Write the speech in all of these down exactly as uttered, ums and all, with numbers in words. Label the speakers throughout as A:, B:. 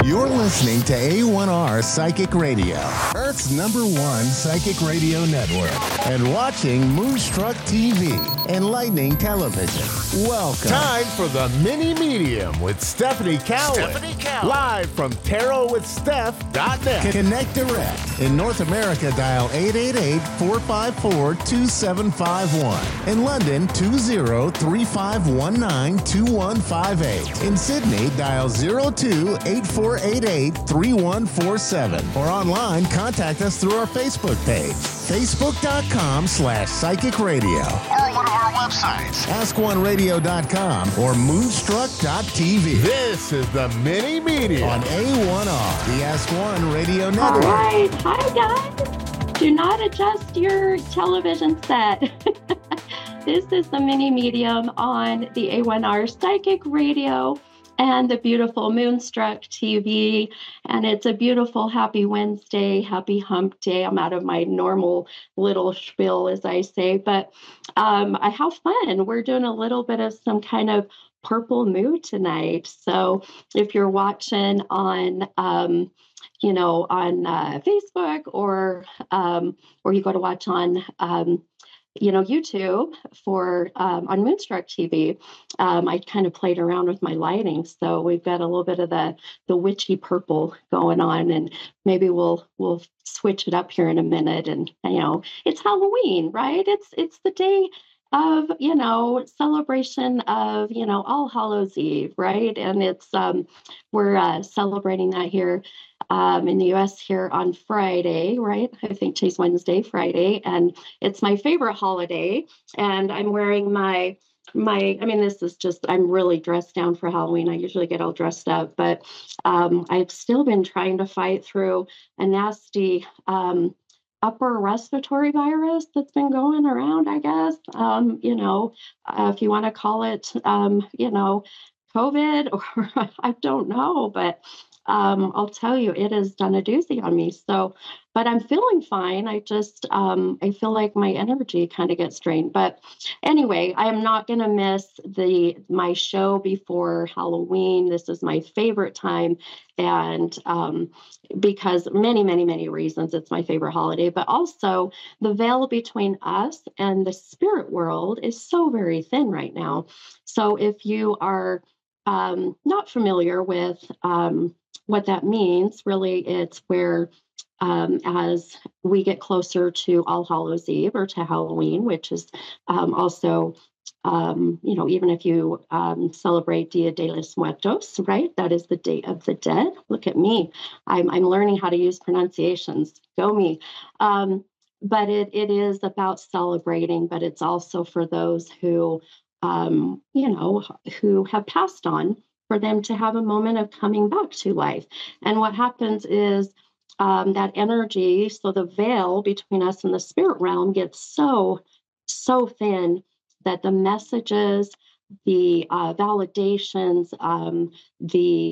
A: You're listening to A one R Psychic Radio, Earth's number one psychic radio network, and watching Moonstruck T V, Enlightening Television. Welcome. Time for the Mini Medium with Stephanie Cowan. Stephanie Cowan. Live from tarot with steph dot net. Connect direct. In North America, dial eight eight eight, four five four, two seven five one. In London, two zero three five one nine two one five eight. In Sydney, dial zero two eight four eight eight three one four seven. Or online, contact us through our Facebook page, facebook.com slash psychic radio. Or one of our websites, ask one radio dot com or moonstruck dot t v. This is the Mini Media on A one R, the Ask One Radio Network.
B: All right. Hi, guys. Do not adjust your television set. This is the Mini Medium on the A one R Psychic Radio and the beautiful Moonstruck T V. And it's a beautiful, happy Wednesday, happy hump day. I'm out of my normal little spiel, as I say, but um, I have fun. We're doing a little bit of some kind of purple mood tonight. So if you're watching on, um, you know, on uh, Facebook or, um, or you go to watch on, um, you know, YouTube for um, on Moonstruck T V, um, I kind of played around with my lighting, so we've got a little bit of the the witchy purple going on, and maybe we'll we'll switch it up here in a minute. And you know, it's Halloween, right? It's it's the day of, you know, celebration of, you know, All Hallows Eve, right? And it's um, we're uh, celebrating that here. Um, in the U S here on Friday, right? I think today's Wednesday, Friday, and it's my favorite holiday. And I'm wearing my, my, I mean, this is just, I'm really dressed down for Halloween. I usually get all dressed up, but um, I've still been trying to fight through a nasty um, upper respiratory virus that's been going around, I guess. Um, you know, uh, if you want to call it, um, you know, COVID, or I don't know, but Um, I'll tell you, it has done a doozy on me. So, but I'm feeling fine. I just, um, I feel like my energy kind of gets drained. But anyway, I am not going to miss the my show before Halloween. This is my favorite time, and um, because many, many, many reasons, it's my favorite holiday. But also, the veil between us and the spirit world is so very thin right now. So, if you are um, not familiar with um, what that means, really, it's where um, as we get closer to All Hallows Eve or to Halloween, which is um, also, um, you know, even if you um, celebrate Dia de los Muertos, right? That is the Day of the Dead. Look at me. I'm, I'm learning how to use pronunciations. Go me. Um, but it it is about celebrating, but it's also for those who, um, you know, who have passed on, for them to have a moment of coming back to life. And what happens is um, that energy, so the veil between us and the spirit realm gets so, so thin that the messages, the uh, validations, um, the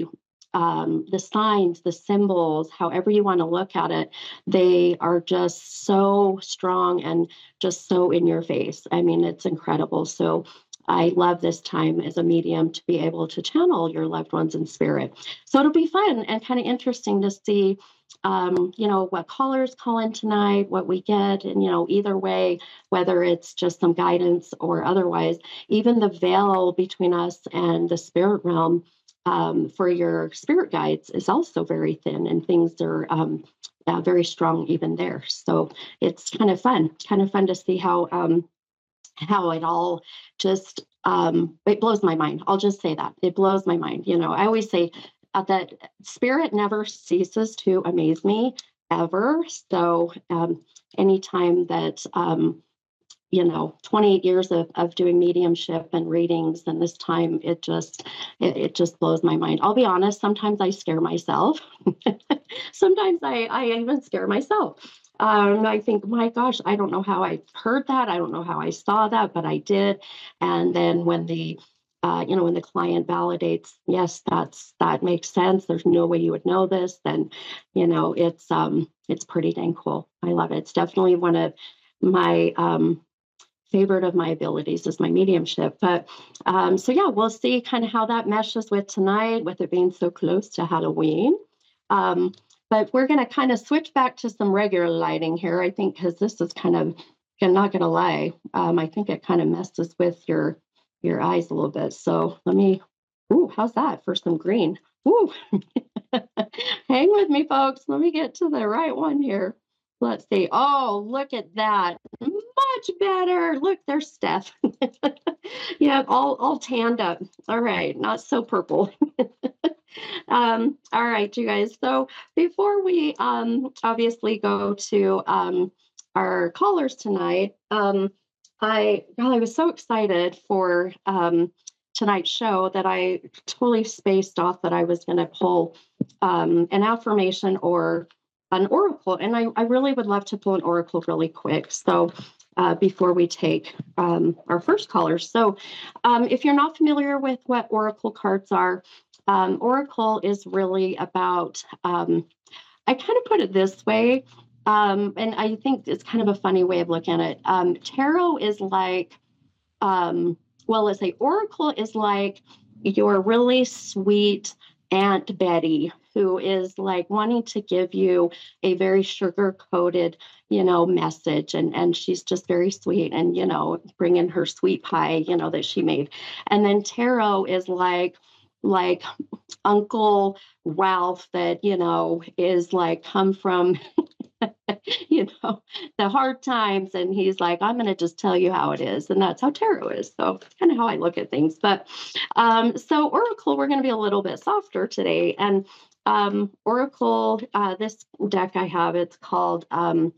B: um, the signs, the symbols, however you want to look at it, they are just so strong and just so in your face. I mean, it's incredible. So I love this time as a medium to be able to channel your loved ones in spirit. So it'll be fun and kind of interesting to see, um, you know, what callers call in tonight, what we get. And, you know, either way, whether it's just some guidance or otherwise, even the veil between us and the spirit realm um, for your spirit guides is also very thin, and things are um, uh, very strong even there. So it's kind of fun, kind of fun to see how, um, how it all just, um, it blows my mind. I'll just say that. It blows my mind. You know, I always say uh, that spirit never ceases to amaze me, ever. So um, anytime that, um, you know, twenty-eight years of, of doing mediumship and readings, and this time it just, it, it just blows my mind. I'll be honest, sometimes I scare myself. Sometimes I, I even scare myself. Um, I think, my gosh, I don't know how I heard that. I don't know how I saw that, but I did. And then when the, uh, you know, when the client validates, yes, that's, that makes sense. There's no way you would know this. Then, you know, it's, um, it's pretty dang cool. I love it. It's definitely one of my, um, favorite of my abilities is my mediumship. But um, so, yeah, we'll see kind of how that meshes with tonight, with it being so close to Halloween. Um, but we're going to kind of switch back to some regular lighting here, I think, because this is kind of, I'm not going to lie, um, I think it kind of messes with your your eyes a little bit. So let me, ooh, how's that for some green? Ooh, hang with me, folks. Let me get to the right one here. Let's see. Oh, look at that. Much better. Look, there's Steph. Yeah, all, all tanned up. All right, not so purple. um, all right, you guys. So before we um, obviously go to um, our callers tonight, um, I, well, I was so excited for um, tonight's show that I totally spaced off that I was going to pull um, an affirmation or an oracle. And I, I really would love to pull an oracle really quick. So uh, before we take um, our first caller. So um, if you're not familiar with what oracle cards are, um, oracle is really about, um, I kind of put it this way, um, and I think it's kind of a funny way of looking at it. Um, tarot is like, um, well, let's say oracle is like your really sweet Aunt Betty, who is like wanting to give you a very sugar-coated, you know, message. And, and she's just very sweet and, you know, bringing her sweet pie, you know, that she made. And then tarot is like, like Uncle Ralph that, you know, is like come from, you know, the hard times. And he's like, I'm going to just tell you how it is. And that's how tarot is. So it's kind of how I look at things. But um, so oracle, we're going to be a little bit softer today. And um, oracle, uh, this deck I have, it's called, um,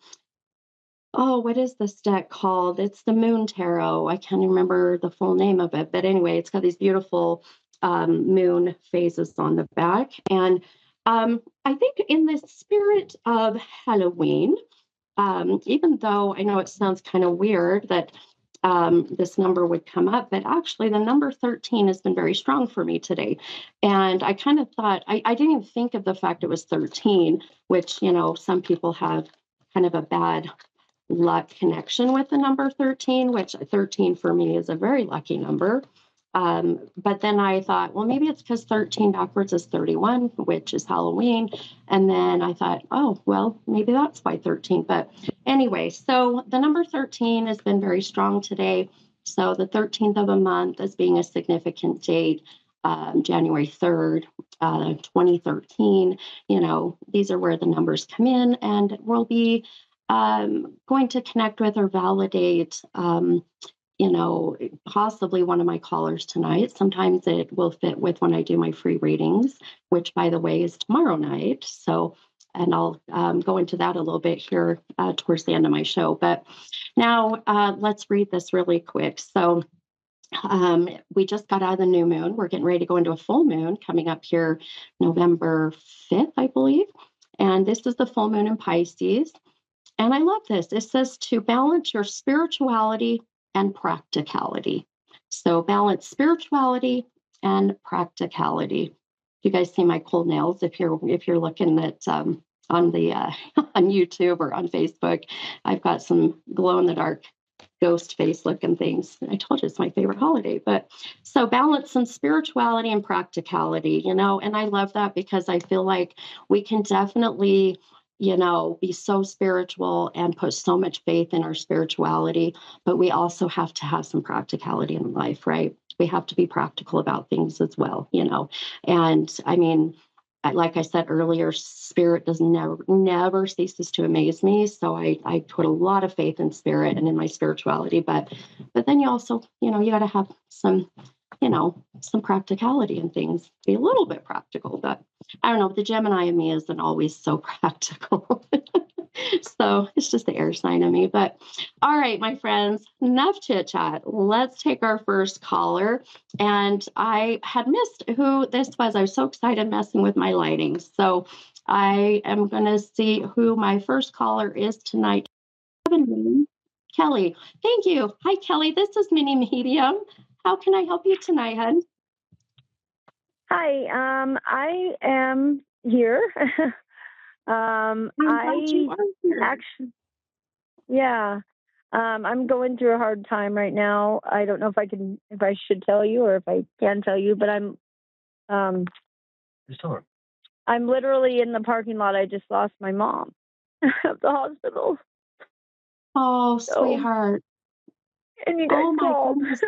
B: oh, what is this deck called? It's the Moon Tarot. I can't remember the full name of it. But anyway, it's got these beautiful um, moon phases on the back. And um, I think in the spirit of Halloween, um, even though I know it sounds kind of weird that um, this number would come up, but actually the number thirteen has been very strong for me today. And I kind of thought, I, I didn't even think of the fact it was thirteen, which, you know, some people have kind of a bad luck connection with the number thirteen, which thirteen for me is a very lucky number. Um, but then I thought, well, maybe it's because thirteen backwards is thirty-one, which is Halloween. And then I thought, oh, well, maybe that's why thirteen. But anyway, so the number thirteen has been very strong today. So the thirteenth of a month as being a significant date, um, January third, uh, twenty thirteen, you know, these are where the numbers come in, and we'll be um, going to connect with or validate um, you know, possibly one of my callers tonight. Sometimes it will fit with when I do my free readings, which, by the way, is tomorrow night. So, and I'll um, go into that a little bit here uh, towards the end of my show. But now uh, let's read this really quick. So um, we just got out of the new moon. We're getting ready to go into a full moon coming up here November fifth, I believe. And this is the full moon in Pisces. And I love this. It says to balance your spirituality and practicality. So balance spirituality and practicality. You guys see my cool nails if you're if you're looking at um, on the uh, on YouTube or on Facebook. I've got some glow in the dark ghost face looking things. I told you it's my favorite holiday. But so balance some spirituality and practicality, you know, and I love that because I feel like we can definitely, you know, be so spiritual and put so much faith in our spirituality, but we also have to have some practicality in life, right? We have to be practical about things as well, you know. And I mean, like I said earlier, spirit does never, never ceases to amaze me. So I, I put a lot of faith in spirit and in my spirituality, but, but then you also, you know, you got to have some, you know, some practicality in things, be a little bit practical, but I don't know, the Gemini in me isn't always so practical. So it's just the air sign of me. But all right, my friends, enough chit chat. Let's take our first caller. And I had missed who this was. I was so excited messing with my lighting. So I am going to see who my first caller is tonight. Kelly. Thank you. Hi, Kelly. This is Mini Medium. How can I help you tonight, hon?
C: Hi, um, I am here. um, I actually, yeah, um, I'm going through a hard time right now. I don't know if I can, if I should tell you or if I can tell you, but I'm, um,
D: Just tell her.
C: I'm literally in the parking lot. I just lost my mom at the hospital.
B: Oh,
C: So,
B: sweetheart.
C: and you guys
B: Oh, my
C: called.
B: goodness.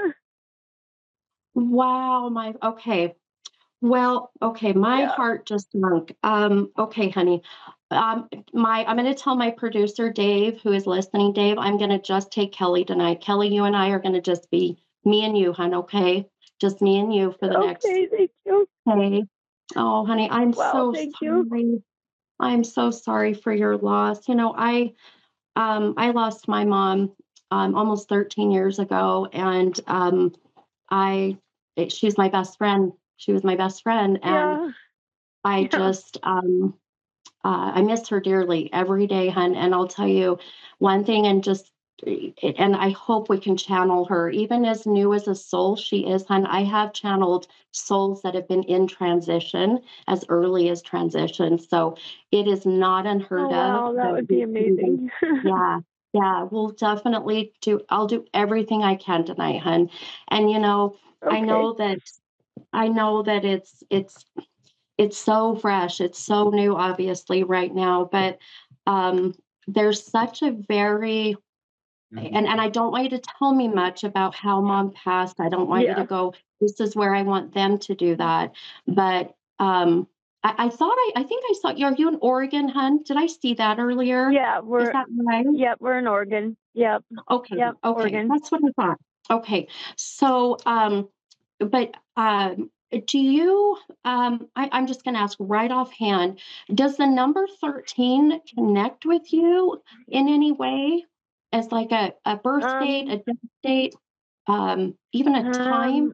B: Wow, my okay. Well, okay, my
C: Yeah.
B: heart just sunk. Um, okay, honey. Um, my I'm gonna tell my producer Dave, who is listening, Dave, I'm gonna just take Kelly tonight. Kelly, you and I are gonna just be me and you, hon, okay? Just me and you for the next
C: Okay, thank you.
B: day. Oh, honey, I'm
C: Wow,
B: so
C: thank you.
B: sorry. I'm so sorry for your loss. You know, I um I lost my mom um almost thirteen years ago, and um I it, she's my best friend. She was my best friend, and
C: Yeah,
B: I
C: yeah.
B: just um uh, I miss her dearly every day, hun. And I'll tell you one thing, and just and I hope we can channel her, even as new as a soul she is, hun. I have channeled souls that have been in transition as early as transition, so it is not
C: Oh,
B: unheard of
C: wow, that
B: that
C: would be
B: we can even,
C: amazing.
B: yeah. Yeah, we'll definitely do. I'll do everything I can tonight, hun. And you know, I
C: Okay.
B: know that I know that it's it's it's so fresh. It's so new, obviously, right now. But um, there's such a very and and I don't want you to tell me much about how mom passed. I don't want you to
C: Yeah.
B: go, this is where I want them to do that. But um, I, I thought I I think I saw you. Are you in Oregon, hun? Did I see that earlier?
C: Yeah,
B: Is
C: we're
B: that right?
C: yep, we're in Oregon. Yep.
B: Okay,
C: Yep,
B: okay.
C: Oregon.
B: That's what I thought. Okay. So um, but um, do you, um, I, I'm just going to ask right offhand, does the number thirteen connect with you in any way as like a, a birth date,
C: Um
B: a death date, um, even a time?
C: um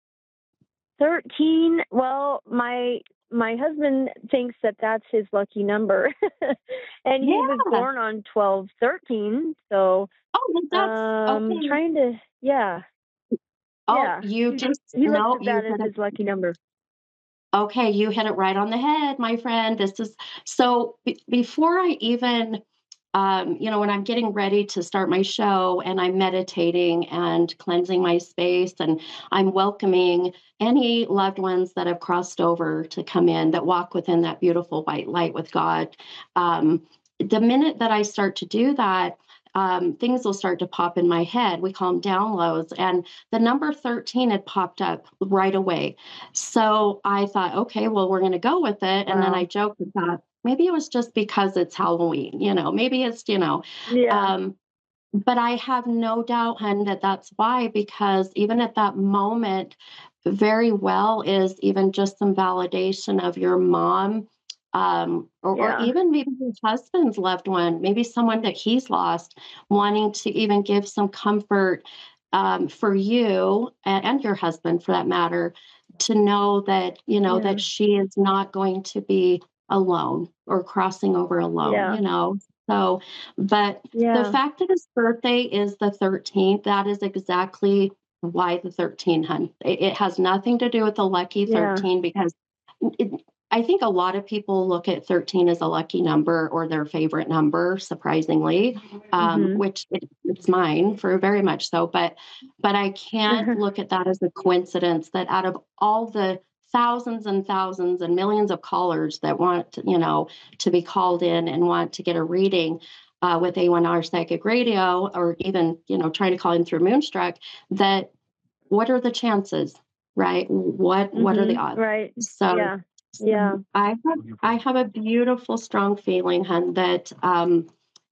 C: thirteen. Well, my my husband thinks that that's his lucky number. And he was
B: Yeah.
C: born on twelve thirteen, so
B: Oh, well, that's
C: um
B: okay.
C: trying to yeah.
B: Oh,
C: Yeah.
B: you
C: He
B: just,
C: he looks
B: no,
C: at
B: you
C: that as
B: hit it.
C: his lucky number.
B: Okay, you hit it right on the head, my friend. This is so be- before I even um, you know, when I'm getting ready to start my show and I'm meditating and cleansing my space and I'm welcoming any loved ones that have crossed over to come in that walk within that beautiful white light with God. Um, the minute that I start to do that, um, things will start to pop in my head. We call them downloads. And the number thirteen had popped up right away. So I thought, okay, well, we're going to go with it. And then I
C: Wow.
B: joked and thought, maybe it was just because it's Halloween, you know, maybe it's, you know,
C: Yeah.
B: um, but I have no doubt, hun, that that's why, because even at that moment, very well is even just some validation of your mom, um, or, or
C: Yeah.
B: even maybe your husband's loved one, maybe someone that he's lost, wanting to even give some comfort um, for you and, and your husband, for that matter, to know that, you know,
C: Yeah.
B: that she is not going to be alone or crossing over alone,
C: Yeah.
B: you know. So, but the
C: Yeah.
B: fact that his birthday is the thirteenth, that is exactly why the thirteen, hun. It, it has nothing to do with the lucky
C: Yeah.
B: thirteen, because it, I think a lot of people look at thirteen as a lucky number or their favorite number, surprisingly, um,
C: Mhm.
B: which it, it's mine for very much so. But but I can't look at that as a coincidence that out of all the thousands and thousands and millions of callers that want, you know, to be called in and want to get a reading, uh, with A one R Psychic Radio, or even, you know, trying to call in through Moonstruck, that what are the chances, right? What what are the
C: Mhm.
B: odds?
C: Right.
B: So,
C: Yeah. Yeah.
B: so I have I have a beautiful, strong feeling, hun, that um,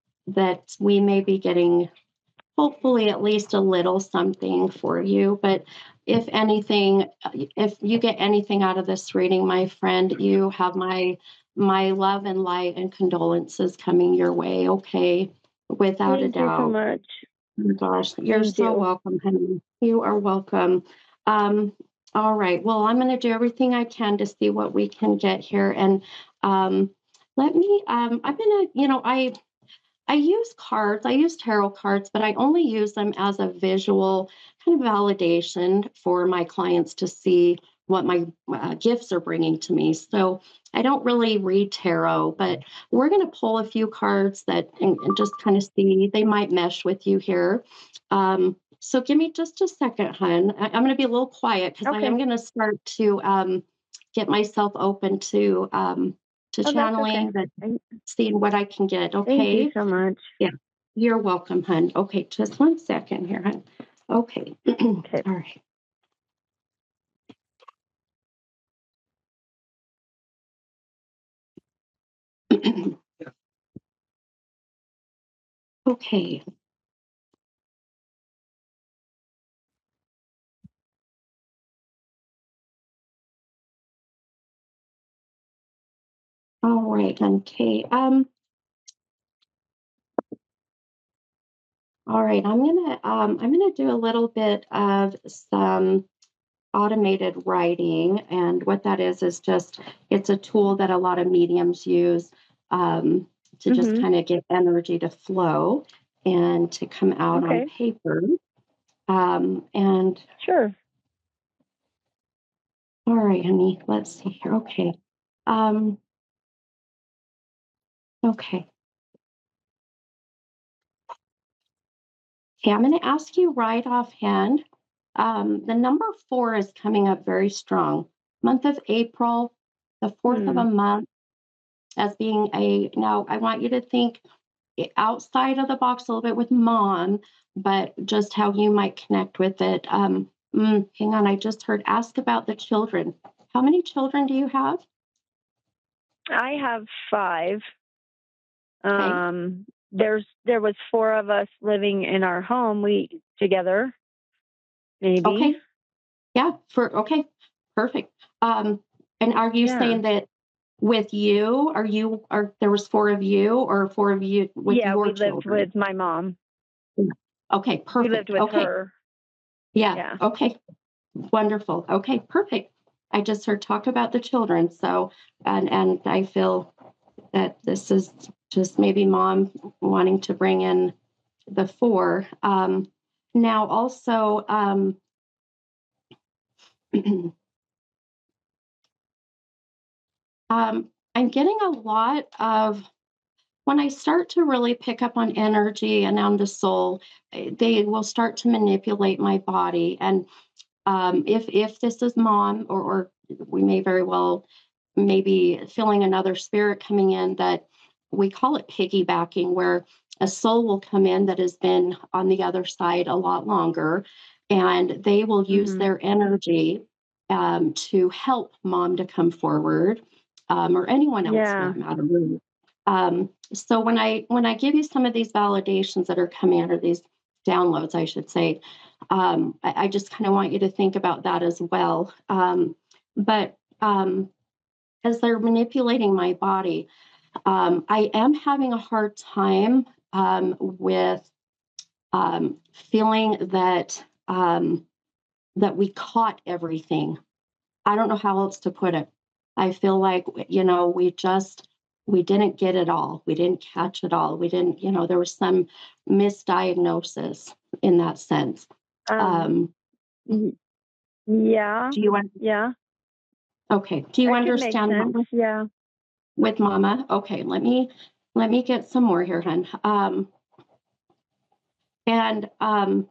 B: that we may be getting hopefully at least a little something for you. But if anything, if you get anything out of this reading, my friend, you have my my love and light and condolences coming your way. Okay, without a
C: Thank you so
B: doubt.
C: much.
B: Oh my gosh, you're
C: Thank
B: so
C: you.
B: welcome, honey. You are welcome. Um, all right. Well, I'm going to do everything I can to see what we can get here. And um, let me, um, I'm going to, you know, I I use cards, I use tarot cards, but I only use them as a visual kind of validation for my clients to see what my uh, gifts are bringing to me. So I don't really read tarot, but we're going to pull a few cards that and, and just kind of see, they might mesh with you here. Um, so give me just a second, hun. I, I'm going to be a little quiet because I
C: Okay.
B: am going to start to um, get myself open to um, to
C: Oh, that's okay.
B: channeling, but seeing what I can get. Okay.
C: Thank you so much.
B: Yeah. You're welcome, hun. Okay. Just one second here, hun. Okay.
C: Okay.
B: All right. Okay. All right, okay. Um, all right, I'm gonna um, I'm gonna do a little bit of some automated writing, and what that is is just it's a tool that a lot of mediums use um, to just
C: Mm-hmm.
B: kind of get energy to flow and to come out
C: Okay.
B: on paper. Um, and
C: Sure.
B: all right, honey, let's see here. Okay. Um, okay. Okay, I'm going to ask you right offhand. Um, the number four is coming up very strong. Month of April, the fourth of
C: Hmm.
B: a month, as being a, now I want you to think outside of the box a little bit with mom, but just how you might connect with it. Um, mm, hang on, I just heard ask about the children. How many children do you have?
C: I have five.
B: Okay.
C: Um, there's there was four of us living in our home. We together, maybe.
B: Okay. Yeah. For okay. Perfect. Um, and are you
C: Yeah.
B: saying that with you, are you are there was four of you or four of you with
C: yeah,
B: your
C: we lived
B: children?
C: with my mom.
B: Okay,
C: We
B: perfect.
C: lived with
B: Okay.
C: her.
B: Yeah.
C: Yeah.
B: Okay. Wonderful. Okay, perfect. I just heard talk about the children. So and and I feel that this is just maybe mom wanting to bring in the four. Um now also um um I'm getting a lot of when I start to really pick up on energy and on the soul, eh, they will start to manipulate my body. And um, if if this is mom, or, or we may very well maybe feeling another spirit coming in that we call it piggybacking, where a soul will come in that has been on the other side a lot longer, and they will use
C: Mm-hmm.
B: their energy um, to help mom to come forward, um, or anyone else for
C: Yeah.
B: that matter. Um, so when I when I give you some of these validations that are coming out, or these downloads, I should say, um, I, I just kind of want you to think about that as well. Um, but um, as they're manipulating my body, um, I am having a hard time um, with um, feeling that um, that we caught everything. I don't know how else to put it. I feel like, you know, we just, we didn't get it all. We didn't catch it all. We didn't, you know, there was some misdiagnosis in that sense.
C: Um.
B: Um,
C: Yeah.
B: do you,
C: Yeah.
B: okay. Do you
C: That could make
B: understand
C: sense.
B: with,
C: Yeah.
B: with mama? Okay. Let me, let me get some more here, hon. Um, and, um,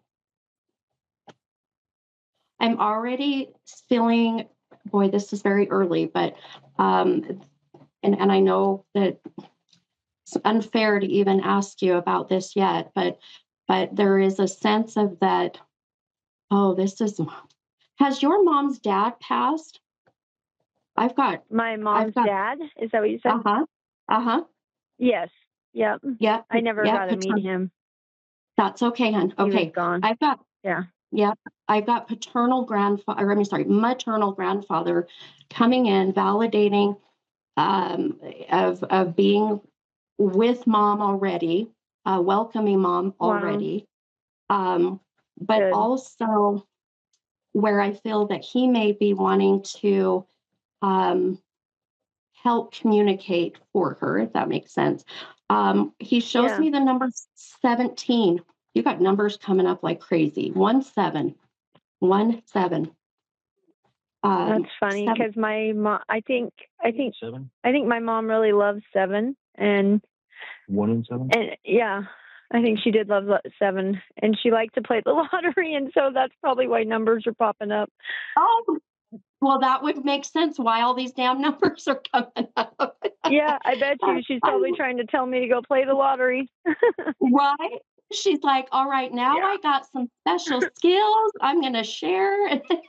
B: I'm already feeling, boy, this is very early, but, um, and, and I know that it's unfair to even ask you about this yet, but but there is a sense of that, oh, this is, has your mom's dad passed? I've got,
C: My
B: I've
C: mom's
B: got,
C: dad. Is that what you said?
B: uh-huh, uh-huh,
C: Yes. Yep.
B: yeah,
C: I never
B: yeah,
C: got to meet him.
B: that's okay, hon.
C: He was
B: Okay,
C: gone.
B: I've got,
C: Yeah.
B: yeah, I've got paternal grandfather, I mean, sorry, maternal grandfather coming in, validating um, of, of being with mom already, uh, welcoming mom
C: Wow.
B: already. Um, but
C: Good.
B: also where I feel that he may be wanting to um, help communicate for her, if that makes sense. Um, he shows
C: Yeah.
B: me the number seventeen. You got numbers coming up like crazy. One seven, one seven. Um,
C: That's funny
B: seven.
C: because my mom. I think. I think.
D: Seven?
C: I think my mom really loves seven, and
D: One and seven?
C: and yeah, I think she did love lo- seven, and she liked to play the lottery, and so that's probably why numbers are popping up.
B: Oh, Well, that would make sense why all these damn numbers are coming up.
C: Yeah, I bet you she's probably trying to tell me to go play the lottery.
B: Right? She's like, all right, now
C: Yeah.
B: I got some special skills I'm going to share.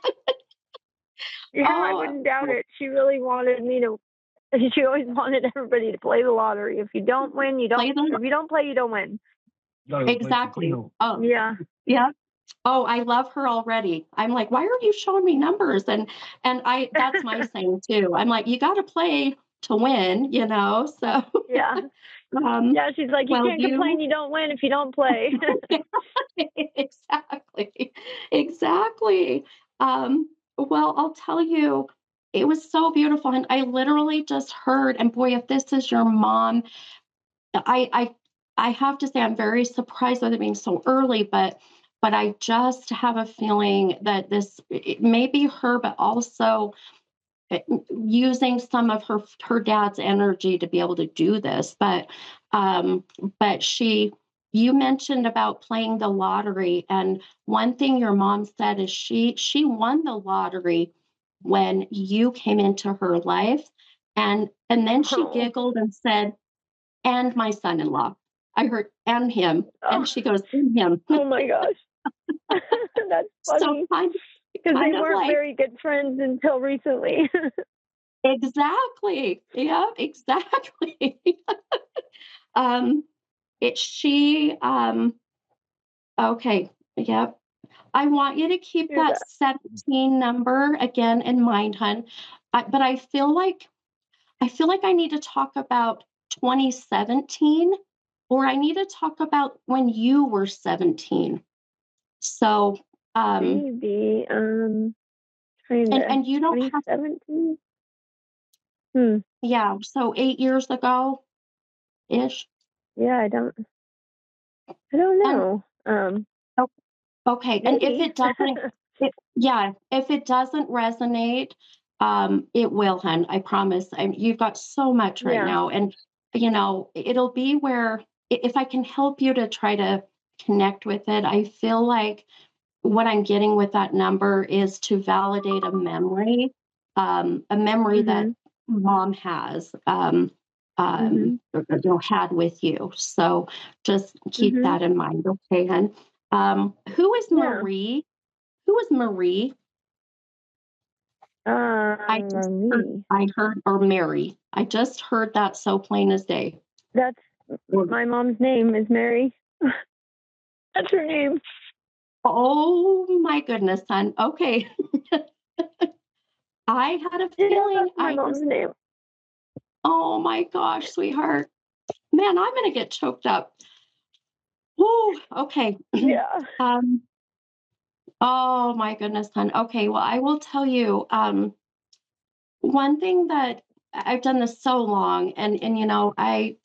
C: Yeah, I
B: Oh,
C: wouldn't doubt it. She really wanted me to. She always wanted everybody to play the lottery. If you don't win, you don't.
B: play them.
C: If you don't play, you don't win.
B: Exactly. Oh,
C: Yeah.
B: yeah. Oh, I love her already. I'm like, why are you showing me numbers? And and I that's my saying too. I'm like, you got to play to win, you know. So
C: Yeah.
B: um,
C: Yeah, she's like, you
B: well,
C: can't
B: you
C: complain you don't win if you don't play.
B: exactly, exactly. Um, well, I'll tell you, it was so beautiful, and I literally just heard. And boy, if this is your mom, I I I have to say I'm very surprised with it being so early, but but I just have a feeling that this it may be her, but also uh, using some of her her dad's energy to be able to do this. But um, but she, you mentioned about playing the lottery, and one thing your mom said is she she won the lottery when you came into her life, and and then she
C: Oh.
B: giggled and said, and my son-in-law. I heard, and him.
C: Oh.
B: And she goes, and him.
C: Oh my gosh. That's funny.
B: So kind,
C: Because
B: kind
C: they
B: of
C: weren't
B: like,
C: very good friends until recently.
B: exactly. Yeah, exactly. um, it, she, um, okay. Yep. I want you to keep
C: Hear
B: that
C: that.
B: seventeen number again in mind, hun. I, but I feel like, I feel like I need to talk about twenty seventeen, or I need to talk about when you were seventeen. So, um,
C: Maybe. Um, kind
B: and
C: of.
B: and you don't have,
C: twenty seventeen? Hmm.
B: yeah. So eight years ago ish.
C: Yeah, I don't. I don't
B: And
C: know. Um,
B: o- okay, and if
C: maybe.
B: it doesn't, it, yeah, if it doesn't resonate, um, it will, hun. I promise. I, you've got so much right
C: Yeah.
B: now, and you know it'll be where i- if I can help you to try to connect with it, I feel like what I'm getting with that number is to validate a memory, um, a memory that
C: Mhm.
B: mom has, um, um,
C: Mhm.
B: or, you know, had with you. So just keep
C: Mhm.
B: that in mind, okay? And um, who is
C: Yeah.
B: Marie? Who is Marie? I just
C: Um,
B: heard,
C: me.
B: I heard, or Mary. I just heard that so plain as day.
C: That's my mom's name is Mary. That's her name.
B: Oh my goodness, son. Okay. I had a
C: Yeah,
B: feeling.
C: that's my
B: I
C: mom's
B: just,
C: name.
B: oh my gosh, sweetheart. Man, I'm going to get choked up. Woo, okay.
C: Yeah.
B: um, oh my goodness, hon. Okay, well, I will tell you um, one thing that I've done this so long, and and you know, I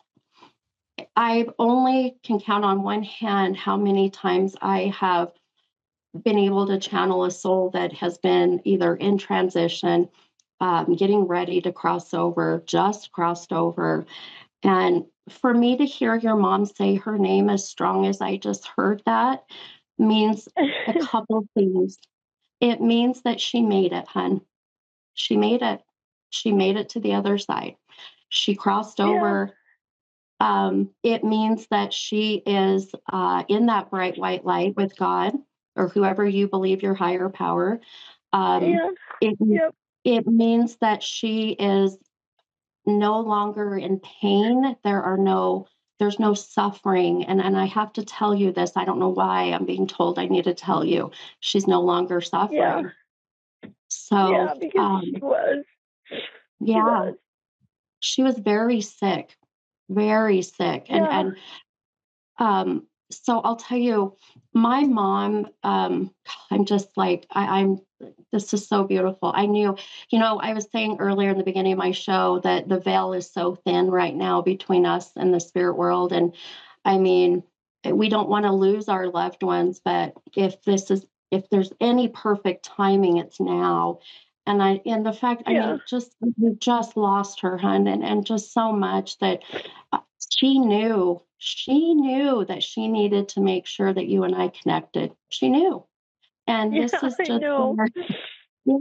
B: I only can count on one hand how many times I have been able to channel a soul that has been either in transition, um, getting ready to cross over, just crossed over. And for me to hear your mom say her name as strong as I just heard that means a couple things. It means that she made it, hun. She made it. She made it to the other side. She crossed
C: Yeah.
B: over. Um, it means that she is uh, in that bright white light with God or whoever you believe your higher power. Um,
C: Yeah.
B: it,
C: Yep.
B: it means that she is no longer in pain. There are no, there's no suffering. And, and I have to tell you this. I don't know why I'm being told I need to tell you. She's no longer
C: Yeah.
B: suffering.
C: Yeah,
B: So,
C: because she
B: um,
C: was. She
B: yeah,
C: was.
B: she was very sick, very sick. And,
C: Yeah.
B: and, um, so I'll tell you, my mom, um, I'm just like, I, I'm, this is so beautiful. I knew, you know, I was saying earlier in the beginning of my show that the veil is so thin right now between us and the spirit world. And I mean, we don't want to lose our loved ones, but if this is, if there's any perfect timing, it's now. And I, and the fact, I
C: Yeah.
B: mean, just, we just lost her, hun, and, and just so much that uh, she knew, she knew that she needed to make sure that you and I connected. She knew. And
C: Yeah,
B: this is
C: I
B: just,
C: know.
B: yeah.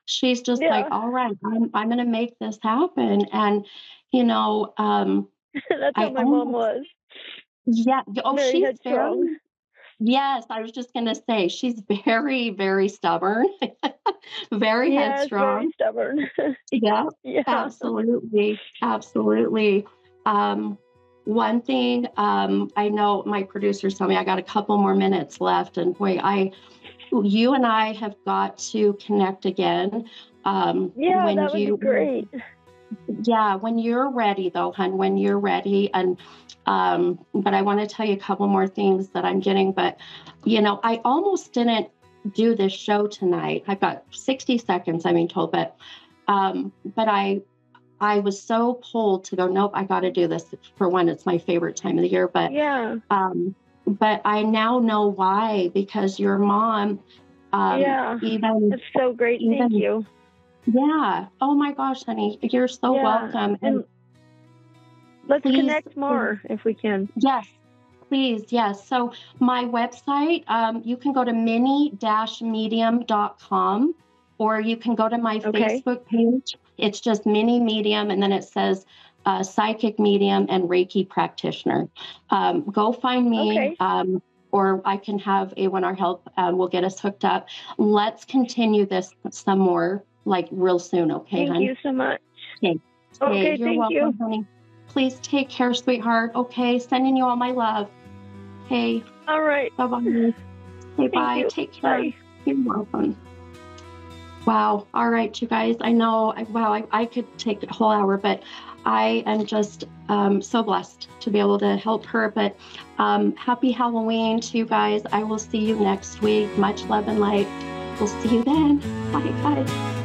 B: she's just
C: Yeah.
B: like, all right, I'm, I'm going to make this happen. And, you know, um,
C: That's how
B: I
C: my
B: almost,
C: mom was.
B: yeah. Oh,
C: Very
B: she's
C: headstrong.
B: very, yes, I was just going to say, she's very, very stubborn, very
C: Yes, very
B: headstrong.
C: stubborn.
B: Yeah,
C: Yeah.
B: absolutely. Absolutely. Um, one thing, um, I know my producers tell me I got a couple more minutes left, and boy, I, you and I have got to connect again. Um,
C: Yeah,
B: when
C: that would
B: you,
C: be great.
B: yeah, when you're ready though, hun, when you're ready. And, um, but I want to tell you a couple more things that I'm getting, but you know, I almost didn't do this show tonight. I've got sixty seconds, I'm being told, but, um, but I, I was so pulled to go, nope, I got to do this. For one, it's my favorite time of the year, but,
C: Yeah.
B: um, but I now know why, because your mom, um,
C: Yeah.
B: even,
C: That's so great.
B: even,
C: Thank you.
B: yeah. Oh my gosh, honey, you're so
C: Yeah.
B: welcome.
C: And let's
B: please,
C: connect more if we can.
B: yes, please. Yes. So my website, um, you can go to mini dash medium dot com, or you can go to my
C: Okay.
B: Facebook page. It's just Mini Medium, and then it says uh, Psychic Medium and Reiki Practitioner. Um, go find me,
C: Okay.
B: um, or I can have A one R help. Um, we'll get us hooked up. Let's continue this some more, like real soon. Okay,
C: Thank
B: hon?
C: you so much.
B: Okay.
C: Okay,
B: You're
C: thank
B: welcome,
C: you.
B: honey. Please take care, sweetheart. Okay, sending you all my love. Okay,
C: All right.
B: bye-bye. Say
C: Thank
B: bye.
C: you.
B: Take care.
C: Bye.
B: You're welcome. Wow. All right, you guys. I know, I, wow, I, I could take a whole hour, but I am just um, so blessed to be able to help her. But um, happy Halloween to you guys. I will see you next week. Much love and light. We'll see you then. Bye, guys.